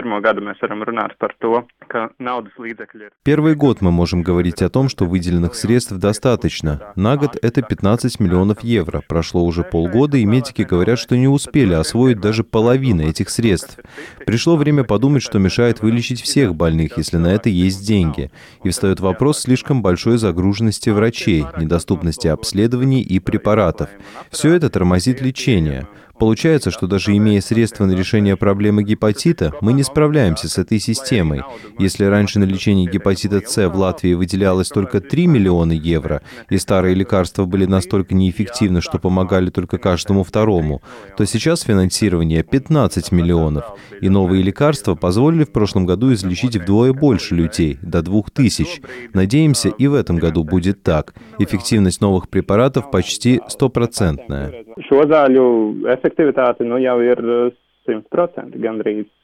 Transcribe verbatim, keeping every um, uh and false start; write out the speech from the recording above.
Первый год мы можем говорить о том, что выделенных средств достаточно. На год это пятнадцать миллионов евро. Прошло уже полгода, и медики говорят, что не успели освоить даже половину этих средств. Пришло время подумать, что мешает вылечить всех больных, если на это есть деньги. И встает вопрос слишком большой загруженности врачей, недоступности обследований и препаратов. Все это тормозит лечение. Получается, что даже имея средства на решение проблемы гепатита, мы не справляемся с этой системой. Если раньше на лечение гепатита С в Латвии выделялось только три миллиона евро, и старые лекарства были настолько неэффективны, что помогали только каждому второму, то сейчас финансирование пятнадцать миллионов. И новые лекарства позволили в прошлом году излечить вдвое больше людей, до двух тысяч. Надеемся, и в этом году будет так. Эффективность новых препаратов почти стопроцентная. Šo zāļu efektivitāte nu jau ir simt procenti gandrīz.